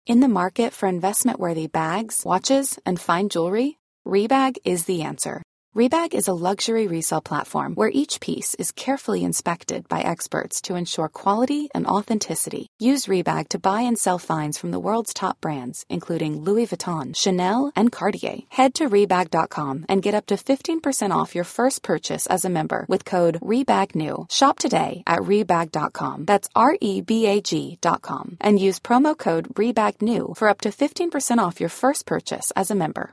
In the market for investment-worthy bags, watches, and fine jewelry, Rebag is the answer. Rebag is a luxury resale platform where each piece is carefully inspected by experts to ensure quality and authenticity. Use Rebag to buy and sell finds from the world's top brands, including Louis Vuitton, Chanel, and Cartier. Head to Rebag.com and get up to 15% off your first purchase as a member with code REBAGNEW. Shop today at Rebag.com. That's REBAG.com. And use promo code REBAGNEW for up to 15% off your first purchase as a member.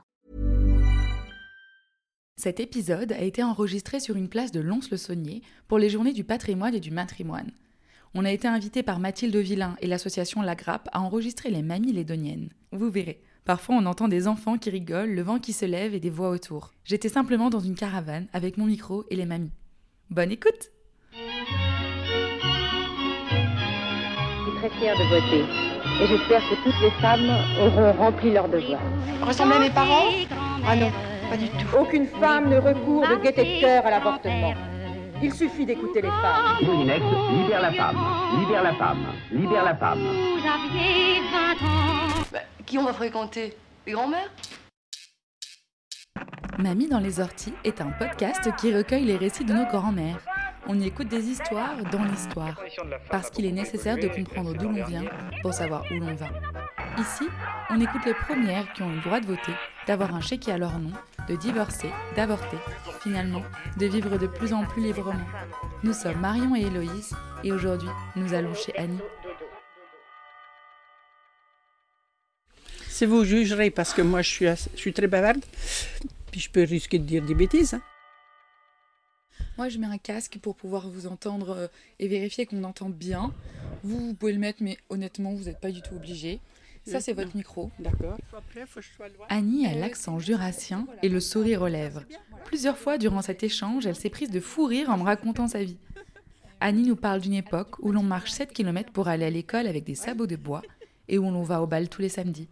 Cet épisode a été enregistré sur une place de Lons-le-Saunier pour les Journées du patrimoine et du matrimoine. On a été invité par Mathilde Villain et l'association La Grappe à enregistrer les mamies lédoniennes. Vous verrez, parfois on entend des enfants qui rigolent, le vent qui se lève et des voix autour. J'étais simplement dans une caravane avec mon micro et les mamies. Bonne écoute! Je suis très fière de voter et j'espère que toutes les femmes auront rempli leur devoir. Ressembler à mes parents? Ah non. Pas du tout. Aucune femme ne recourt de gaieté de cœur à l'avortement. Il suffit d'écouter les femmes. Moulinex, libère la femme, libère la femme, libère la femme. Vous aviez 20 ans. Qui on va fréquenter? Les grands-mères? Mamie dans les orties est un podcast qui recueille les récits de nos grands-mères. On y écoute des histoires dans l'histoire, parce qu'il est nécessaire de comprendre d'où l'on vient pour savoir où l'on va. Ici, on écoute les premières qui ont le droit de voter, d'avoir un chéquier à leur nom, de divorcer, d'avorter, finalement, de vivre de plus en plus librement. Nous sommes Marion et Héloïse, et aujourd'hui, nous allons chez Annie. Si vous jugerez, parce que moi je suis très bavarde, puis je peux risquer de dire des bêtises. Hein. Moi, je mets un casque pour pouvoir vous entendre et vérifier qu'on entend bien. Vous pouvez le mettre, mais honnêtement, vous n'êtes pas du tout obligé. Ça, c'est votre micro. D'accord. Annie a l'accent jurassien et le sourire aux lèvres. Plusieurs fois durant cet échange, elle s'est prise de fou rire en me racontant sa vie. Annie nous parle d'une époque où l'on marche 7 km pour aller à l'école avec des sabots de bois et où l'on va au bal tous les samedis.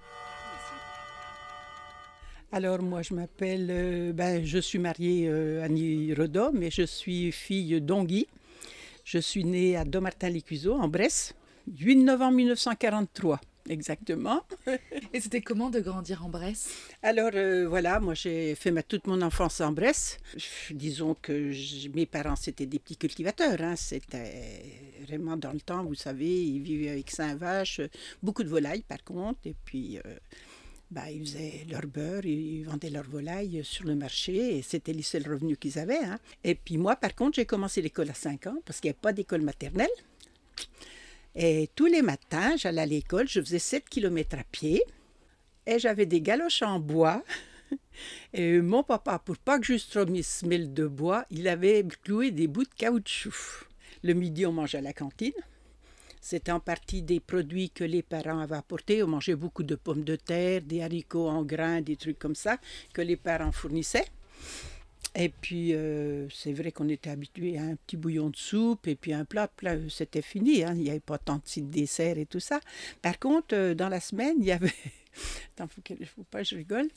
Alors moi je m'appelle, je suis mariée Annie Redot, mais je suis fille d'Ongui. Je suis née à Dommartin-les-Cuiseaux, en Bresse, 8 novembre 1943. Exactement. Et c'était comment de grandir en Bresse? Alors voilà, moi j'ai fait toute mon enfance en Bresse. Disons que mes parents c'était des petits cultivateurs. Hein. C'était vraiment dans le temps, vous savez, ils vivaient avec 5 vaches, beaucoup de volailles par contre. Et puis ils faisaient leur beurre, ils vendaient leur volaille sur le marché et c'était les seuls revenus qu'ils avaient. Hein. Et puis moi par contre j'ai commencé l'école à 5 ans parce qu'il n'y avait pas d'école maternelle. Et tous les matins, j'allais à l'école, je faisais 7 km à pied et j'avais des galoches en bois. Et mon papa, pour pas que je se mêle de bois, il avait cloué des bouts de caoutchouc. Le midi, on mangeait à la cantine. C'était en partie des produits que les parents avaient apportés. On mangeait beaucoup de pommes de terre, des haricots en grains, des trucs comme ça que les parents fournissaient. Et puis, c'est vrai qu'on était habitué à un petit bouillon de soupe et puis un plat, c'était fini. Hein. Il n'y avait pas tant de dessert et tout ça. Par contre, dans la semaine, il y avait... Attends, faut pas que je rigole.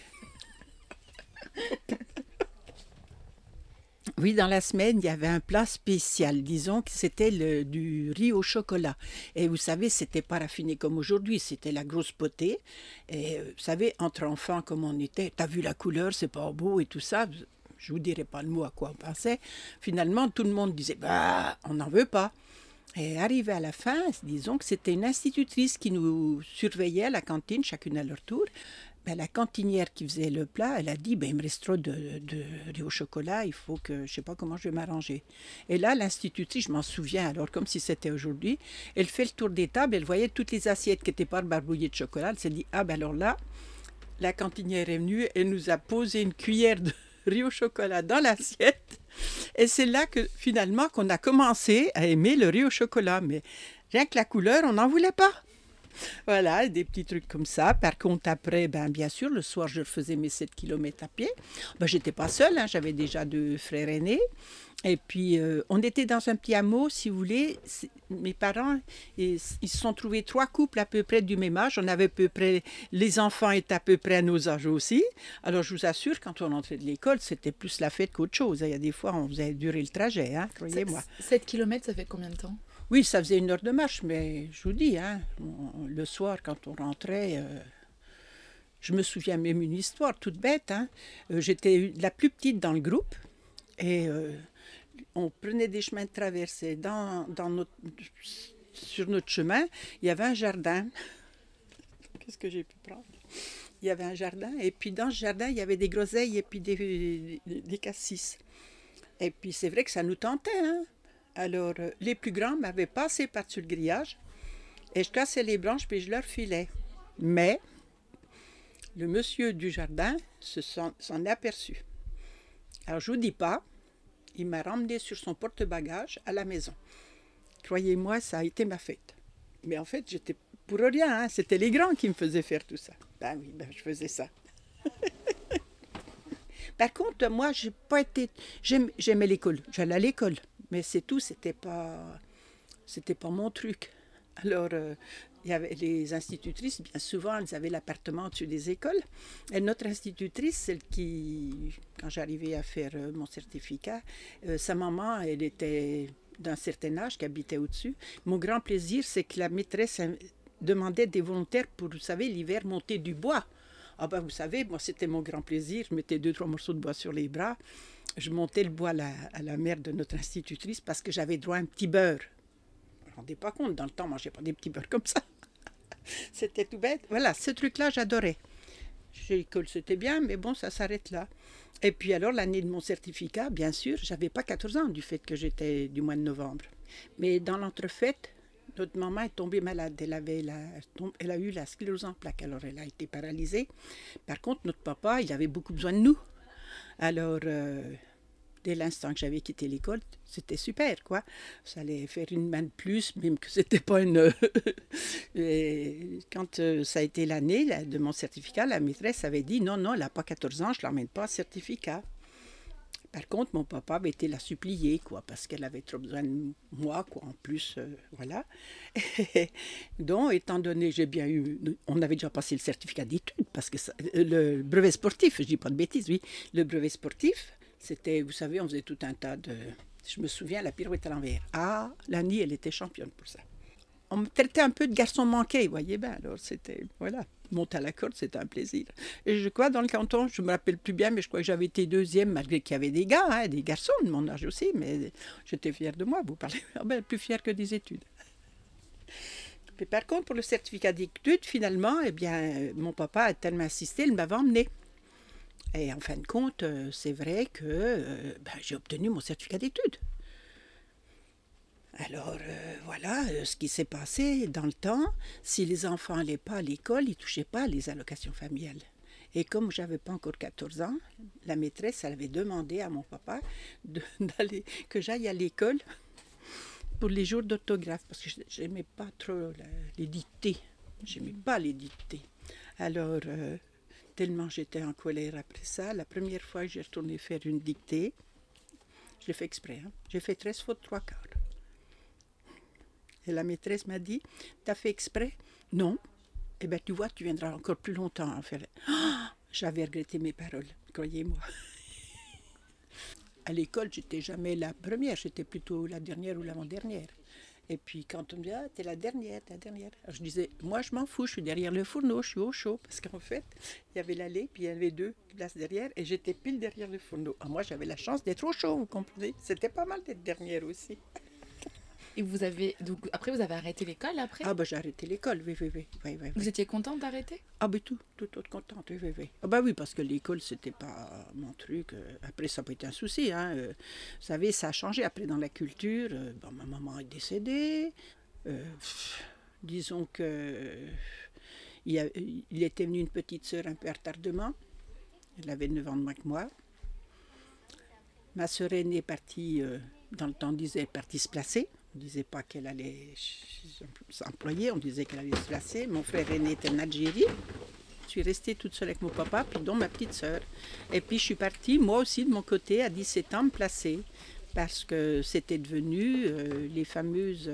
Oui, dans la semaine, il y avait un plat spécial. Disons que c'était du riz au chocolat. Et vous savez, c'était pas raffiné comme aujourd'hui. C'était la grosse potée. Et vous savez, entre enfants comme on était, t'as vu la couleur, c'est pas beau et tout ça. Je ne vous dirai pas le mot à quoi on pensait. Finalement, tout le monde disait « on n'en veut pas ». Et arrivé à la fin, disons que c'était une institutrice qui nous surveillait à la cantine, chacune à leur tour. La cantinière qui faisait le plat, elle a dit « il me reste trop de riz au chocolat, il faut que, je ne sais pas comment je vais m'arranger ». Et là, l'institutrice, je m'en souviens alors, comme si c'était aujourd'hui, elle fait le tour des tables, elle voyait toutes les assiettes qui n'étaient pas barbouillées de chocolat. Elle s'est dit « alors là, la cantinière est venue, elle nous a posé une cuillère de riz au chocolat dans l'assiette. Et c'est là que finalement qu'on a commencé à aimer le riz au chocolat. Mais rien que la couleur, on n'en voulait pas. Voilà, des petits trucs comme ça. Par contre, après, bien sûr, le soir, je faisais mes 7 km à pied. Je n'étais pas seule, hein, j'avais déjà 2 frères aînés. Et puis, on était dans un petit hameau, si vous voulez. Mes parents, ils se sont trouvés 3 couples à peu près du même âge. On avait à peu près, les enfants étaient à peu près à nos âges aussi. Alors, je vous assure, quand on entrait de l'école, c'était plus la fête qu'autre chose. Il y a des fois, on faisait durer le trajet, hein, croyez-moi. 7 km, ça fait combien de temps? Oui, ça faisait 1 heure de marche, mais je vous dis, hein, le soir, quand on rentrait, je me souviens même une histoire toute bête. Hein. J'étais la plus petite dans le groupe et on prenait des chemins de traversée. Sur notre chemin, il y avait un jardin. Qu'est-ce que j'ai pu prendre? Il y avait un jardin, et puis dans ce jardin, il y avait des groseilles et puis des cassis. Et puis c'est vrai que ça nous tentait. Hein? Alors, les plus grands m'avaient passé par-dessus le grillage, et je cassais les branches, puis je leur filais. Mais le monsieur du jardin s'en est aperçu. Alors, je ne vous dis pas, il m'a ramené sur son porte-bagages à la maison. Croyez-moi, ça a été ma fête. Mais en fait, j'étais pour rien, hein. C'était les grands qui me faisaient faire tout ça. Ben oui, je faisais ça. Par contre, moi, j'ai pas été... J'aimais l'école, j'allais à l'école, mais c'est tout, c'était pas mon truc. Alors, il y avait les institutrices, bien souvent, elles avaient l'appartement au-dessus des écoles. Et notre institutrice, celle qui, quand j'arrivais à faire mon certificat, sa maman, elle était d'un certain âge, qui habitait au-dessus. Mon grand plaisir, c'est que la maîtresse demandait des volontaires pour, vous savez, l'hiver, monter du bois. Ah ben, vous savez, moi, c'était mon grand plaisir. Je mettais 2-3 morceaux de bois sur les bras. Je montais le bois à la mère de notre institutrice parce que j'avais droit à un petit beurre. Je ne me rendais pas compte. Dans le temps, on ne mangeait pas des petits beurres comme ça. C'était tout bête. Voilà, ce truc-là, j'adorais. Chez l'école, c'était bien, mais bon, ça s'arrête là. Et puis alors, l'année de mon certificat, bien sûr, je n'avais pas 14 ans du fait que j'étais du mois de novembre. Mais dans l'entrefaite, notre maman est tombée malade. Elle a eu la sclérose en plaques, alors elle a été paralysée. Par contre, notre papa, il avait beaucoup besoin de nous. Alors, dès l'instant que j'avais quitté l'école, c'était super, quoi. Ça allait faire une main de plus, même que c'était pas une... Et quand ça a été l'année de mon certificat, la maîtresse avait dit, non, elle n'a pas 14 ans, je ne l'emmène pas à certificat. Par contre, mon papa avait été la supplier, quoi, parce qu'elle avait trop besoin de moi, quoi, en plus, voilà. Donc, étant donné, on avait déjà passé le certificat d'études, parce que le brevet sportif, je dis pas de bêtises, oui, le brevet sportif, c'était, vous savez, on faisait tout un tas de... Je me souviens, la pirouette à l'envers. Ah, Lani, elle était championne pour ça. On me traitait un peu de garçon manqué, vous voyez bien, alors c'était, voilà. Monter à la corde, c'était un plaisir. Et je crois, dans le canton, je ne me rappelle plus bien, mais je crois que j'avais été 2e, malgré qu'il y avait des gars, hein, des garçons de mon âge aussi, mais j'étais fière de moi, vous parlez, plus fière que des études. Mais par contre, pour le certificat d'études, finalement, eh bien, mon papa a tellement insisté, il m'avait emmené. Et en fin de compte, c'est vrai que j'ai obtenu mon certificat d'études. Alors, voilà ce qui s'est passé dans le temps. Si les enfants n'allaient pas à l'école, ils ne touchaient pas les allocations familiales. Et comme je n'avais pas encore 14 ans, la maîtresse elle avait demandé à mon papa que j'aille à l'école pour les jours d'orthographe, parce que je n'aimais pas trop les dictées. Je n'aimais pas les dictées. Alors, tellement j'étais en colère après ça, la première fois que j'ai retourné faire une dictée, je l'ai fait exprès, hein, j'ai fait 13 fautes 3 quarts. Et la maîtresse m'a dit, t'as fait exprès? Non. Eh bien, tu vois, tu viendras encore plus longtemps à faire. Oh, j'avais regretté mes paroles, croyez-moi. À l'école, j'étais jamais la première, j'étais plutôt la dernière ou l'avant-dernière. Et puis, quand on me dit, t'es la dernière. Alors, je disais, moi, je m'en fous, je suis derrière le fourneau, je suis au chaud. Parce qu'en fait, il y avait l'allée, puis il y avait 2 places derrière, et j'étais pile derrière le fourneau. Alors, moi, j'avais la chance d'être au chaud, vous comprenez? C'était pas mal d'être dernière aussi. Et donc après vous avez arrêté l'école après? Ah j'ai arrêté l'école, oui. Vous étiez contente d'arrêter? Ah tout autre contente, oui. Ah oui, parce que l'école c'était pas mon truc. Après ça n'a pas été un souci, hein. Vous savez, ça a changé après dans la culture. Ma maman est décédée. Disons que il était venu une petite sœur un peu retardement. Elle avait 9 ans de moins que moi. Ma sœur aînée est partie, dans le temps on disait, partie se placer. On ne disait pas qu'elle allait s'employer, on disait qu'elle allait se placer. Mon frère aîné était en Algérie. Je suis restée toute seule avec mon papa, puis dont ma petite sœur. Et puis je suis partie, moi aussi, de mon côté, à 17 ans, me placer. Parce que c'était devenu les fameuses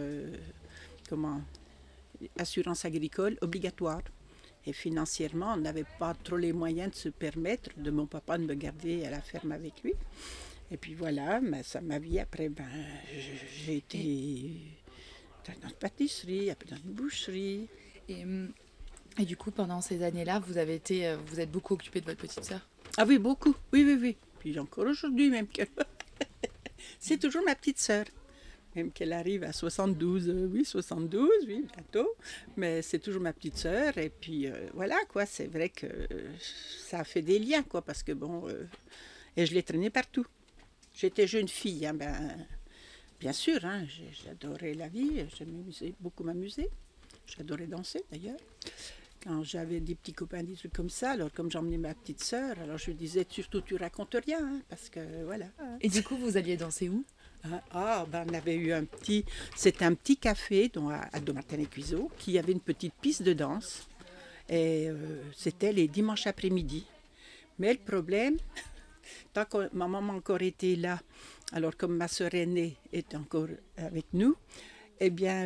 assurances agricoles obligatoires. Et financièrement, on n'avait pas trop les moyens de se permettre de mon papa de me garder à la ferme avec lui. Et puis voilà, ma vie après, j'ai été dans une pâtisserie, après dans une boucherie. Et du coup, pendant ces années-là, vous êtes beaucoup occupée de votre petite sœur? Ah oui, beaucoup. Oui. Puis encore aujourd'hui, même que c'est toujours ma petite sœur. Même qu'elle arrive à 72, 72, bientôt. Mais c'est toujours ma petite sœur. Et puis voilà, quoi, c'est vrai que ça a fait des liens, quoi, parce que bon, et je l'ai traînée partout. J'étais jeune fille, hein, bien sûr, hein, j'adorais la vie, j'aimais beaucoup m'amuser. J'adorais danser, d'ailleurs. Quand j'avais des petits copains, des trucs comme ça, alors comme j'emmenais ma petite sœur, alors je lui disais, surtout tu racontes rien, hein, parce que voilà. Et du coup, vous alliez danser où? On avait eu c'était un petit café à Dommartin-les-Cuiseaux qui avait une petite piste de danse. Et c'était les dimanches après-midi. Mais le problème, tant que ma maman encore était là, alors comme ma sœur aînée est encore avec nous, eh bien,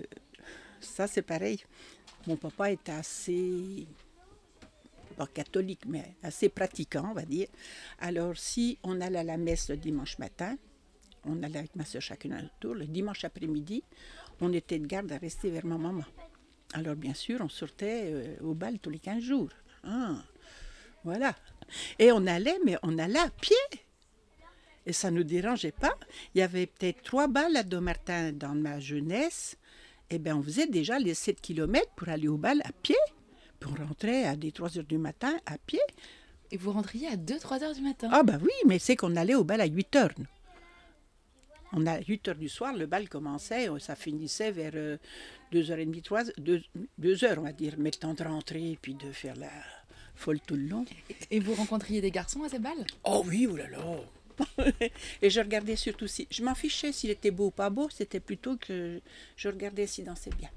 ça c'est pareil. Mon papa était assez, pas catholique, mais assez pratiquant, on va dire. Alors, si on allait à la messe le dimanche matin, on allait avec ma soeur chacune à notre tour. Le dimanche après-midi, on était de garde à rester vers ma maman. Alors, bien sûr, on sortait au bal tous les 15 jours. Voilà. Et on allait à pied. Et ça ne nous dérangeait pas. Il y avait peut-être 3 bals à Dommartin dans ma jeunesse. Eh bien, on faisait déjà les 7 kilomètres pour aller au bal à pied. Puis on rentrait à 3 heures du matin à pied. Et vous rentriez à 2-3 heures du matin? Ah oui, mais c'est qu'on allait au bal à 8 heures. On a 8 heures du soir, le bal commençait, ça finissait vers 2h30, 2 heures, on va dire. Mais le temps de rentrer, puis de faire la folle tout le long. Et vous rencontriez des garçons à ces bals? Oh oui, oulala. Et je regardais surtout si... Je m'en fichais s'il était beau ou pas beau, c'était plutôt que je regardais s'il dansait bien.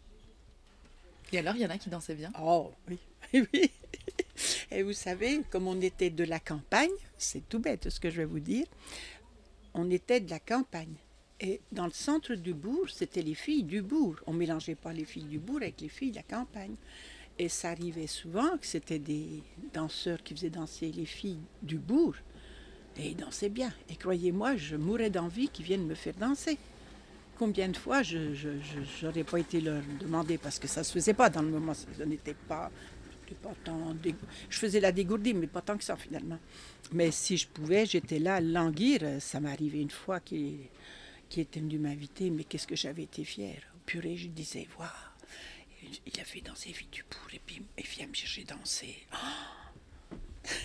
Et alors, il y en a qui dansaient bien? Oh, oui, oui. Et vous savez, comme on était de la campagne, c'est tout bête ce que je vais vous dire, on était de la campagne. Et dans le centre du bourg, c'était les filles du bourg. On ne mélangeait pas les filles du bourg avec les filles de la campagne. Et ça arrivait souvent que c'était des danseurs qui faisaient danser les filles du bourg. Et ils dansaient bien. Et croyez-moi, je mourais d'envie qu'ils viennent me faire danser. Combien de fois je n'aurais pas été leur demander, parce que ça ne se faisait pas dans le moment. Ça n'était pas tant... Je faisais la dégourdie, mais pas tant que ça finalement. Mais si je pouvais, j'étais là à languir. Ça m'est arrivé une fois qui était venu m'inviter, mais qu'est-ce que j'avais été fière. Purée, je disais, waouh, il a fait danser les filles du bourg, et puis il vient me chercher danser. Oh.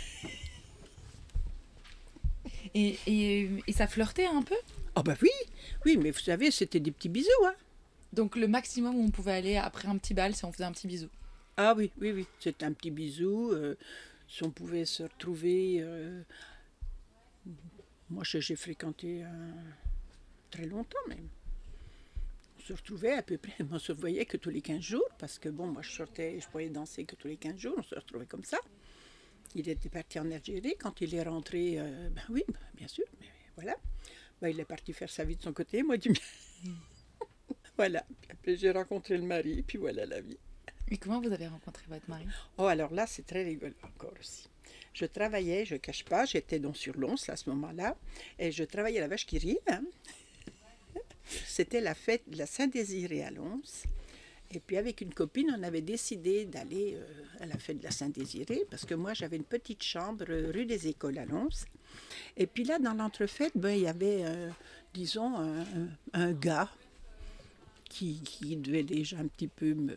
Et ça flirtait un peu? Ah oui, mais vous savez, c'était des petits bisous, hein. Donc le maximum où on pouvait aller après un petit bal, c'est on faisait un petit bisou? Ah oui, c'était un petit bisou, si on pouvait se retrouver... Moi, j'ai fréquenté très longtemps même. On se retrouvait à peu près, on se voyait que tous les 15 jours, parce que bon, moi je pouvais danser que tous les 15 jours, on se retrouvait comme ça. Il était parti en Algérie, quand il est rentré, oui, bien sûr, mais voilà. Il est parti faire sa vie de son côté, moi du mien. Voilà, puis après j'ai rencontré le mari, puis voilà la vie. Et comment vous avez rencontré votre mari? Oh, alors là, c'est très rigolo encore aussi. Je travaillais, je ne cache pas, j'étais donc sur Lons à ce moment-là, et je travaillais à la Vache qui rit. Hein. C'était la fête de la Saint-Désiré à Lons. Et puis avec une copine, on avait décidé d'aller à la fête de la Saint-Désiré, parce que moi, j'avais une petite chambre rue des Écoles à Lons. Et puis là, dans l'entrefête, il y avait, disons, un gars qui devait déjà un petit peu me...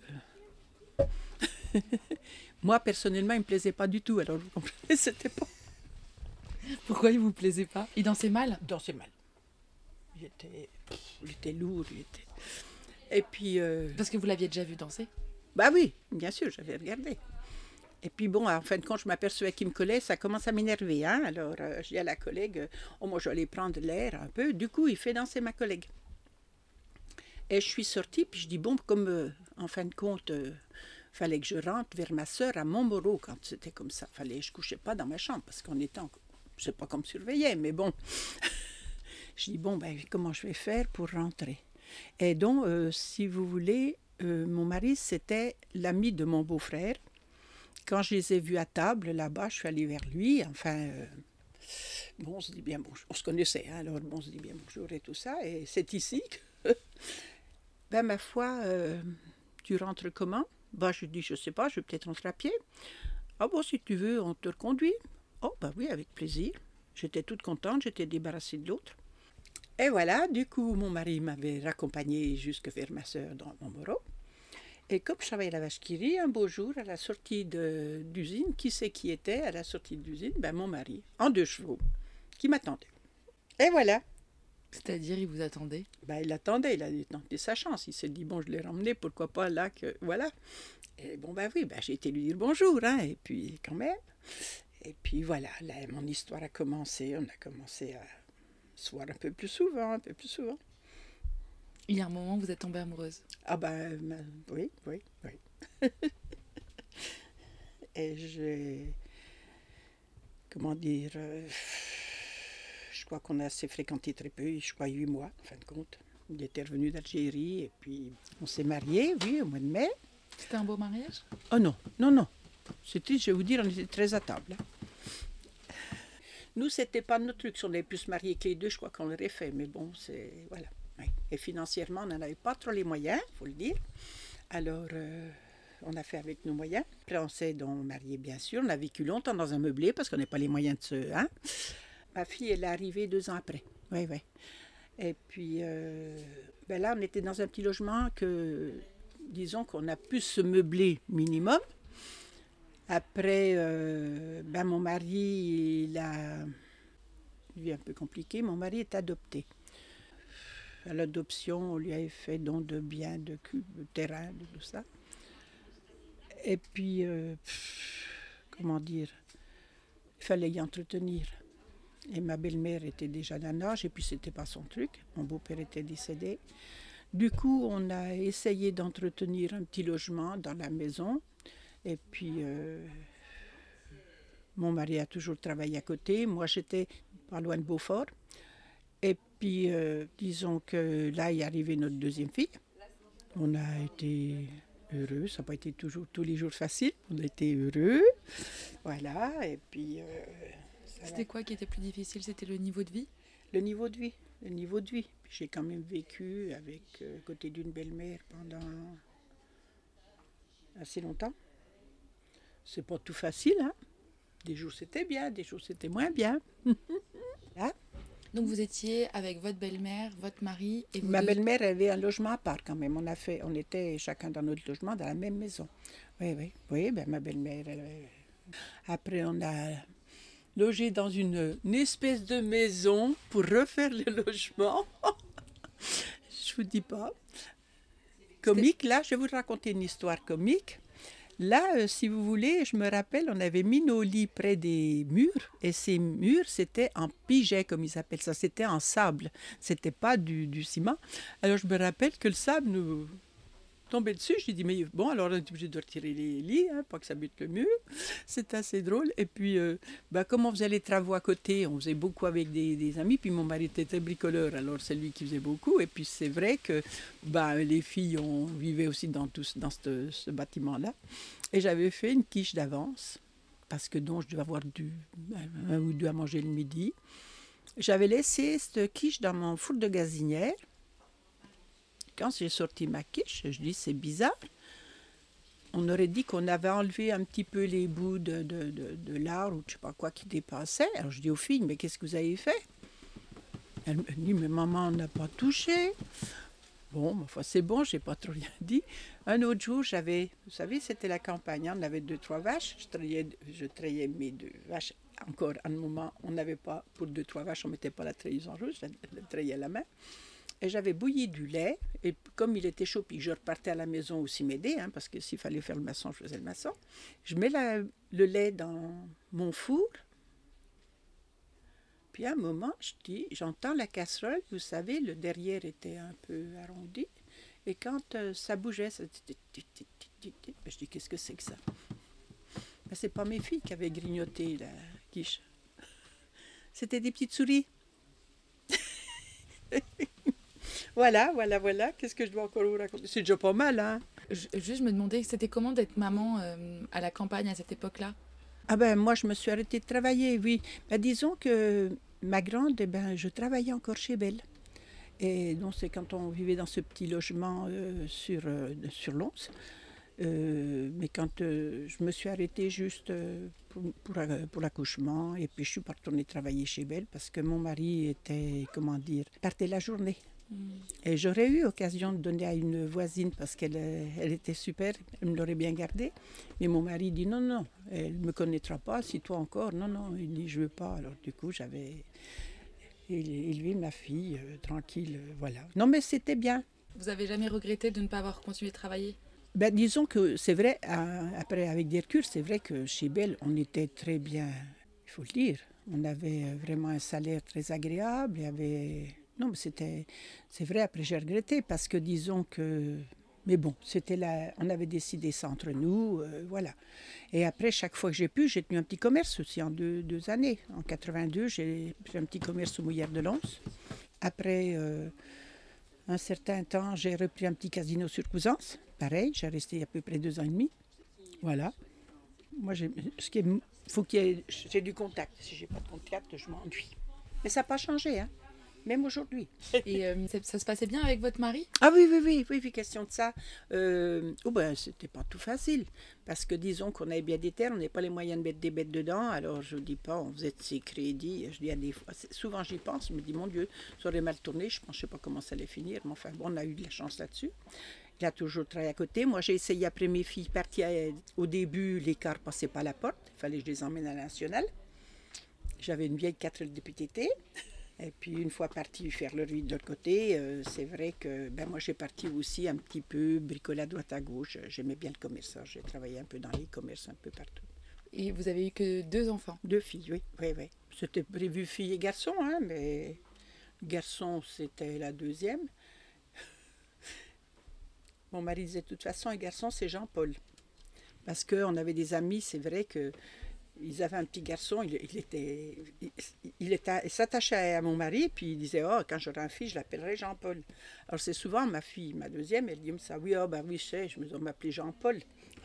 Moi, personnellement, il ne me plaisait pas du tout, alors vous comprenez, c'était pas... Pourquoi il ne vous plaisait pas? Il dansait mal? Il dansait mal. Il était lourd, Et puis... Parce que vous l'aviez déjà vu danser? Bah oui, bien sûr, j'avais regardé. Et puis bon, en fin de compte, je m'apercevais qu'il me collait, ça commence à m'énerver. Hein? Alors, je dis à la collègue, moi, je vais aller prendre l'air un peu. Du coup, il fait danser ma collègue. Et je suis sortie, puis je dis, bon, comme en fin de compte, fallait que je rentre vers ma sœur à Montmoreau quand c'était comme ça. Je ne couchais pas dans ma chambre, parce qu'on était, je ne sais pas comme surveillait, mais bon. Je dis, bon, comment je vais faire pour rentrer? Et donc, si vous voulez, mon mari, c'était l'ami de mon beau-frère. Quand je les ai vus à table, là-bas, je suis allée vers lui. Enfin, bon, on se dit bien bonjour. On se connaissait, hein, alors bon, on se dit bien bonjour et tout ça. Et c'est ici que Ben, ma foi, tu rentres comment? Ben, je dis, je sais pas, je vais peut-être rentrer à pied. Ah bon, si tu veux, on te reconduit. Oh, ben oui, avec plaisir. J'étais toute contente, j'étais débarrassée de l'autre. Et voilà, du coup, mon mari m'avait raccompagnée jusque vers ma sœur dans Montmoreau. Et comme je travaillais à la vache qui rit, un beau jour, à la sortie d'usine, qui c'est qui était à la sortie d'usine? Ben, mon mari, en 2 chevaux, qui m'attendait. Et voilà. C'est-à-dire, il vous attendait? Ben, il attendait, il a tenté sa chance. Il s'est dit, bon, je l'ai ramené, pourquoi pas là que... Voilà. Et bon, ben oui, ben, j'ai été lui dire bonjour, hein, et puis quand même. Et puis voilà, là, mon histoire a commencé. On a commencé à se voir un peu plus souvent, un peu plus souvent. Il y a un moment où vous êtes tombée amoureuse? Ah ben, oui. Et j'ai... Comment dire... je crois qu'on a assez fréquenté très peu, je crois 8 mois, en fin de compte. Il était revenu d'Algérie, et puis on s'est mariés, oui, au mois de mai. C'était un beau mariage? Oh non. C'était, je vais vous dire, on était très à table. Nous, c'était pas notre truc. Si on avait pu se marier que les deux, je crois qu'on l'aurait fait. Mais bon, c'est... Voilà. Oui. Et financièrement, on n'en avait pas trop les moyens, il faut le dire. Alors, on a fait avec nos moyens. Après, on s'est donc mariés, bien sûr. On a vécu longtemps dans un meublé parce qu'on n'a pas les moyens de se... Hein? Ma fille, elle est arrivée 2 ans après. Oui. Et puis, ben là, on était dans un petit logement que, disons qu'on a pu se meubler minimum. Après, ben mon mari, il a une vie un peu compliquée. Mon mari est adopté. À l'adoption, on lui avait fait don de biens, de terrain, de tout ça. Et puis, comment dire, il fallait y entretenir. Et ma belle-mère était déjà d'un âge, et puis c'était pas son truc. Mon beau-père était décédé. Du coup, on a essayé d'entretenir un petit logement dans la maison. Et puis, mon mari a toujours travaillé à côté. Moi, j'étais pas loin de Beaufort. Et puis, disons que là est arrivée notre 2e fille. On a été heureux. Ça n'a pas été toujours tous les jours facile. On a été heureux. Voilà. Et puis... C'était quoi qui était plus difficile? C'était le niveau de vie? Le niveau de vie. Puis j'ai quand même vécu avec côté d'une belle-mère pendant assez longtemps. C'est pas tout facile, hein. Des jours c'était bien, des jours c'était moins bien. Là. Donc vous étiez avec votre belle-mère, votre mari et Ma belle-mère avait un logement à part quand même. On était chacun dans notre logement, dans la même maison. Oui, ben ma belle-mère. Après on a logé dans une espèce de maison pour refaire le logement. Je vous dis pas. Comique, là, je vais vous raconter une histoire comique. Là, si vous voulez, je me rappelle, on avait mis nos lits près des murs, et ces murs, c'était en piget, comme ils appellent ça, c'était en sable, c'était pas du ciment. Alors je me rappelle que le sable nous tombait dessus, j'ai dit, mais bon, alors on est obligé de retirer les lits, hein, pas que ça bute le mur, c'est assez drôle. Et puis, comme on faisait les travaux à côté, on faisait beaucoup avec des amis, puis mon mari était très bricoleur, alors c'est lui qui faisait beaucoup, et puis c'est vrai que les filles, on vivait aussi dans ce bâtiment-là. Et j'avais fait une quiche d'avance, parce que donc je devais avoir un ou deux à manger le midi. J'avais laissé cette quiche dans mon four de gazinière. Quand j'ai sorti ma quiche, je dis c'est bizarre. On aurait dit qu'on avait enlevé un petit peu les bouts de lard ou je ne sais pas quoi qui dépassait. Alors je dis aux filles, mais qu'est-ce que vous avez fait? Elle me dit, mais maman, on n'a pas touché. Bon, enfin, c'est bon, je n'ai pas trop rien dit. Un autre jour, vous savez, c'était la campagne, on avait 2-3 vaches. Je trayais mes 2 vaches. Encore un moment, on n'avait pas, pour 2-3 vaches, on ne mettait pas la treilleuse en rouge, je la trayais à la main. Et j'avais bouilli du lait, et comme il était chaud, puis je repartais à la maison aussi m'aider, hein, parce que s'il fallait faire le maçon, je faisais le maçon. Je mets le lait dans mon four, puis à un moment, j'entends la casserole, vous savez, le derrière était un peu arrondi, et quand ça bougeait, ça... je dis, qu'est-ce que c'est que ça? C'est pas mes filles qui avaient grignoté la quiche. C'était des petites souris. Voilà. Qu'est-ce que je dois encore vous raconter? C'est déjà pas mal, hein? Je me demandais, c'était comment d'être maman à la campagne à cette époque-là? Moi, je me suis arrêtée de travailler, oui. Disons que ma grande, je travaillais encore chez Belle. Et donc, c'est quand on vivait dans ce petit logement sur Lons. Mais quand je me suis arrêtée juste pour l'accouchement, et puis je suis pas retournée travailler chez Belle parce que mon mari partait la journée. Et j'aurais eu l'occasion de donner à une voisine parce qu'elle était super, elle me l'aurait bien gardée. Mais mon mari dit non, elle ne me connaîtra pas, si toi encore, non, il dit je veux pas. Alors du coup, j'avais élevé ma fille tranquille, voilà. Non mais c'était bien. Vous avez jamais regretté de ne pas avoir continué de travailler ? Ben, disons que c'est vrai, après avec des recul, c'est vrai que chez Belle, on était très bien, il faut le dire. On avait vraiment un salaire très agréable, Non, mais c'est vrai, après j'ai regretté parce que disons que... Mais bon, on avait décidé ça entre nous, voilà. Et après, chaque fois que j'ai pu, j'ai tenu un petit commerce aussi en deux années. En 82, j'ai pris un petit commerce aux Mouillères de Lons. Après un certain temps, j'ai repris un petit casino sur Cousance. Pareil, j'ai resté à peu près 2 ans et demi. Voilà. Moi, j'ai du contact. Si j'ai pas de contact, je m'ennuie. Mais ça n'a pas changé, hein. Même aujourd'hui. Et ça se passait bien avec votre mari ? Ah oui, question de ça. C'était pas tout facile. Parce que disons qu'on avait bien des terres, on n'avait pas les moyens de mettre des bêtes dedans. Alors je ne dis pas, on faisait de ses crédits. Je dis à des fois, souvent j'y pense, je me dis, mon Dieu, ça aurait mal tourné. Je ne sais pas comment ça allait finir. Mais enfin, bon, on a eu de la chance là-dessus. Il a toujours travaillé à côté. Moi, j'ai essayé après mes filles partir. Au début, les cars ne passaient pas à la porte. Il fallait que je les emmène à la nationale. J'avais une vieille 4 de PTT. Et puis, une fois parti faire le riz de l'autre côté, c'est vrai que moi, j'ai parti aussi un petit peu bricoler à droite à gauche. J'aimais bien le commerce. J'ai travaillé un peu dans les commerces, un peu partout. Et vous avez eu que 2 enfants ? 2 filles, oui. C'était prévu fille et garçon, hein, mais garçon, c'était la deuxième. Mon mari disait de toute façon, un garçon, c'est Jean-Paul. Parce qu'on avait des amis, c'est vrai que ils avaient un petit garçon, il s'attachait à mon mari, puis il disait, quand j'aurai un fils, je l'appellerai Jean-Paul. Alors c'est souvent ma fille, ma deuxième, elle dit ça, oui, je me m'appeler Jean-Paul.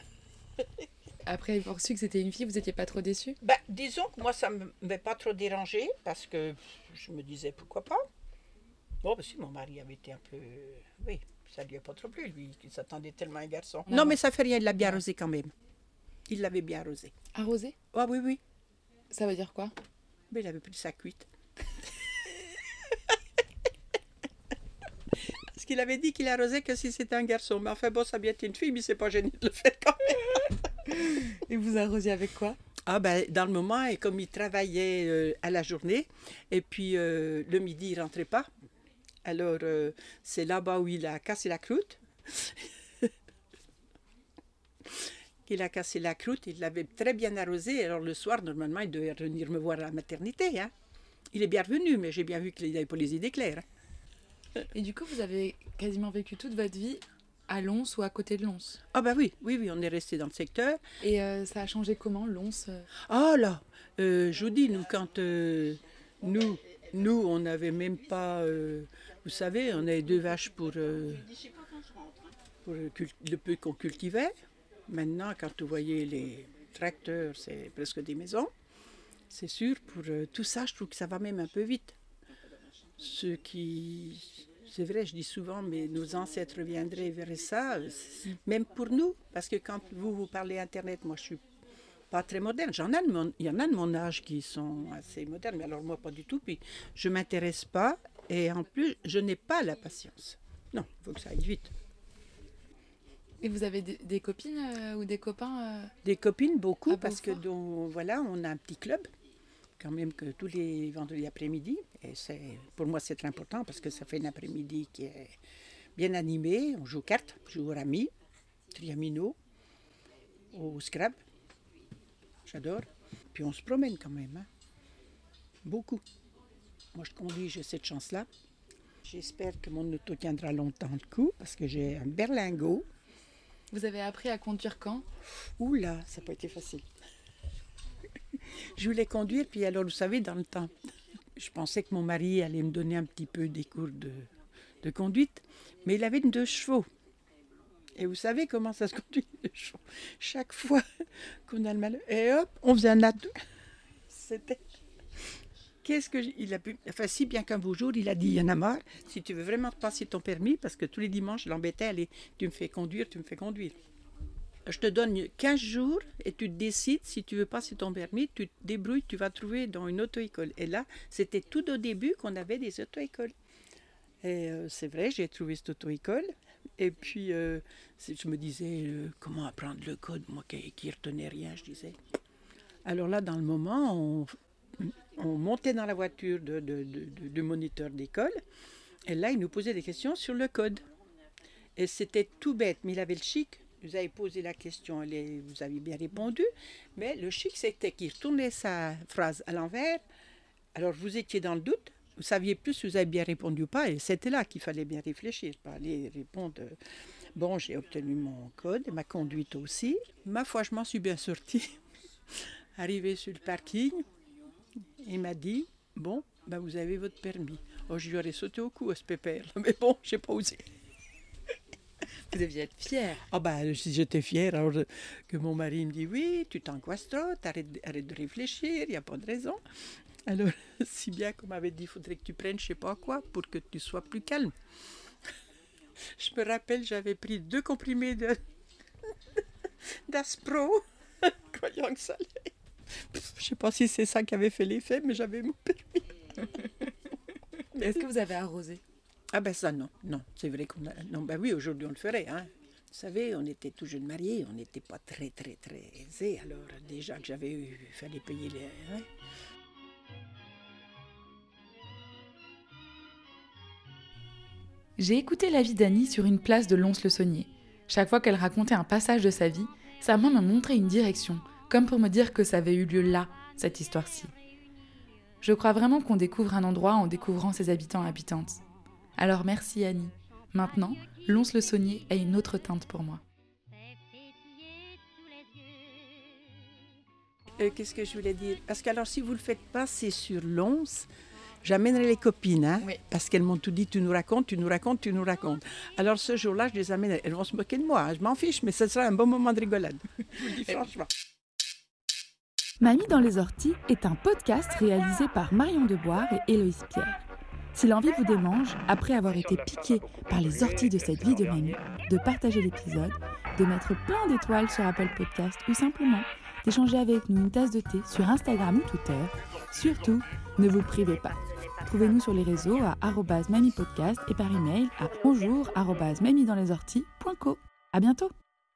Après avoir su que c'était une fille, vous n'étiez pas trop déçue ? Disons que moi, ça ne m'avait pas trop dérangé, parce que je me disais, pourquoi pas. Bon, si mon mari avait été un peu... Oui, ça ne lui a pas trop plu, lui, qui s'attendait tellement à un garçon. Non, mais ça fait rien, il l'a bien arrosé quand même. Il l'avait bien arrosé. Arrosé ? Ah oui. Ça veut dire quoi ? Mais il avait pris sa cuite. Parce qu'il avait dit qu'il arrosait que si c'était un garçon. Mais enfin bon, ça a bien été une fille, mais c'est pas gêné de le faire quand même. Et vous arrosiez avec quoi ? Dans le moment, et comme il travaillait à la journée, et puis le midi, il rentrait pas. Alors, c'est là-bas où il a cassé la croûte. Il a cassé la croûte, il l'avait très bien arrosé. Alors le soir, normalement, il devait venir me voir à la maternité. Hein. Il est bien revenu, mais j'ai bien vu qu'il n'avait pas les idées claires. Hein. Et du coup, vous avez quasiment vécu toute votre vie à Lons ou à côté de Lons ? Oui, on est resté dans le secteur. Et ça a changé comment, Lons ? Je vous dis, nous, quand nous, on n'avait même pas... vous savez, on avait 2 vaches pour le peu qu'on cultivait. Maintenant, quand vous voyez les tracteurs, c'est presque des maisons. C'est sûr, pour tout ça, je trouve que ça va même un peu vite. C'est vrai, je dis souvent, mais nos ancêtres viendraient vers ça, même pour nous. Parce que quand vous parlez Internet, moi, je suis pas très moderne. Il y en a de mon âge qui sont assez modernes, mais alors moi, pas du tout. Puis, je ne m'intéresse pas et en plus, je n'ai pas la patience. Non, il faut que ça aille vite. Et vous avez des copines ou des copains Des copines, beaucoup, parce que on a un petit club, quand même, que tous les vendredis après-midi. Et pour moi, c'est très important, parce que ça fait un après-midi qui est bien animé. On joue aux cartes, on joue au rami, triamino, au scrabble. J'adore. Puis on se promène quand même, hein. Beaucoup. Moi, je conduis, j'ai cette chance-là. J'espère que mon auto tiendra longtemps le coup, parce que j'ai un berlingot. Vous avez appris à conduire quand ? Oula, ça n'a pas été facile. Je voulais conduire, puis alors, vous savez, dans le temps, je pensais que mon mari allait me donner un petit peu des cours de conduite, mais il avait 2 chevaux. Et vous savez comment ça se conduit, 2 chevaux. Chaque fois qu'on a le malheur, et hop, on faisait un atout. C'était il a pu... Enfin, si bien qu'un beau jour, il a dit, il y en a marre, si tu veux vraiment passer ton permis, parce que tous les dimanches, je l'embêtais, allez, tu me fais conduire. Je te donne 15 jours et tu te décides si tu veux passer ton permis, tu te débrouilles, tu vas trouver dans une auto-école. Et là, c'était tout au début qu'on avait des auto-écoles. Et c'est vrai, j'ai trouvé cette auto-école. Et puis, je me disais, comment apprendre le code, moi qui retenais rien, je disais. Alors là, dans le moment, on montait dans la voiture de moniteur d'école. Et là, il nous posait des questions sur le code. Et c'était tout bête, mais il avait le chic. Vous avez posé la question, vous avez bien répondu, mais le chic, c'était qu'il retournait sa phrase à l'envers. Alors, vous étiez dans le doute, vous saviez plus si vous avez bien répondu ou pas, et c'était là qu'il fallait bien réfléchir, pas aller répondre. Bon, j'ai obtenu mon code, ma conduite aussi. Ma foi, je m'en suis bien sortie. Arrivé sur le parking, il m'a dit, bon, ben vous avez votre permis. Oh, je lui aurais sauté au cou à ce pépère, mais bon, je n'ai pas osé. Vous deviez être fière. Ah ben, si j'étais fière, alors que mon mari me dit, oui, tu t'angoisses trop, arrête de réfléchir, il n'y a pas de raison. Alors, si bien qu'on m'avait dit, il faudrait que tu prennes je ne sais pas quoi pour que tu sois plus calme. Je me rappelle, j'avais pris 2 comprimés d'Aspro, croyant que ça allait. Je ne sais pas si c'est ça qui avait fait l'effet, mais j'avais mon permis. Est-ce que vous avez arrosé? Ah ben ça, non, c'est vrai qu'on a... Non, ben oui, aujourd'hui on le ferait, hein. Vous savez, on était tout jeunes mariés, on n'était pas très aisés, alors déjà que il fallait payer les... Hein. J'ai écouté la vie d'Annie sur une place de Lons-le-Saunier. Chaque fois qu'elle racontait un passage de sa vie, sa main me montrait une direction, comme pour me dire que ça avait eu lieu là, cette histoire-ci. Je crois vraiment qu'on découvre un endroit en découvrant ses habitants et habitantes. Alors merci Annie. Maintenant, Lons-le-Saunier a une autre teinte pour moi. Qu'est-ce que je voulais dire? Parce que alors si vous ne le faites pas, c'est sur Lons. J'amènerai les copines, hein, oui. Parce qu'elles m'ont tout dit, tu nous racontes. Alors ce jour-là, je les amène, elles vont se moquer de moi, hein, je m'en fiche, mais ce sera un bon moment de rigolade. Je vous le dis franchement. Mamie dans les orties est un podcast réalisé par Marion Deboire et Héloïse Pierre. Si l'envie vous démange, après avoir été piqué par les orties de cette vie de mamie, de partager l'épisode, de mettre plein d'étoiles sur Apple Podcast ou simplement d'échanger avec nous une tasse de thé sur Instagram ou Twitter, surtout, ne vous privez pas. Trouvez-nous sur les réseaux à @mamipodcast et par email à bonjour@mamiedanslesorties.co. À bientôt.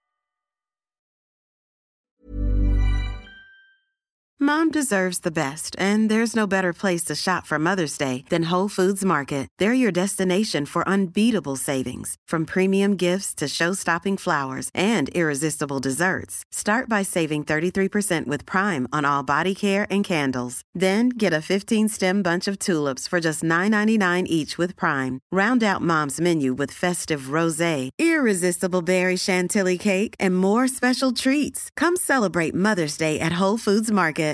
Mom deserves the best, and there's no better place to shop for Mother's Day than Whole Foods Market. They're your destination for unbeatable savings, from premium gifts to show-stopping flowers and irresistible desserts. Start by saving 33% with Prime on all body care and candles. Then get a 15-stem bunch of tulips for just $9.99 each with Prime. Round out Mom's menu with festive rosé, irresistible berry chantilly cake, and more special treats. Come celebrate Mother's Day at Whole Foods Market.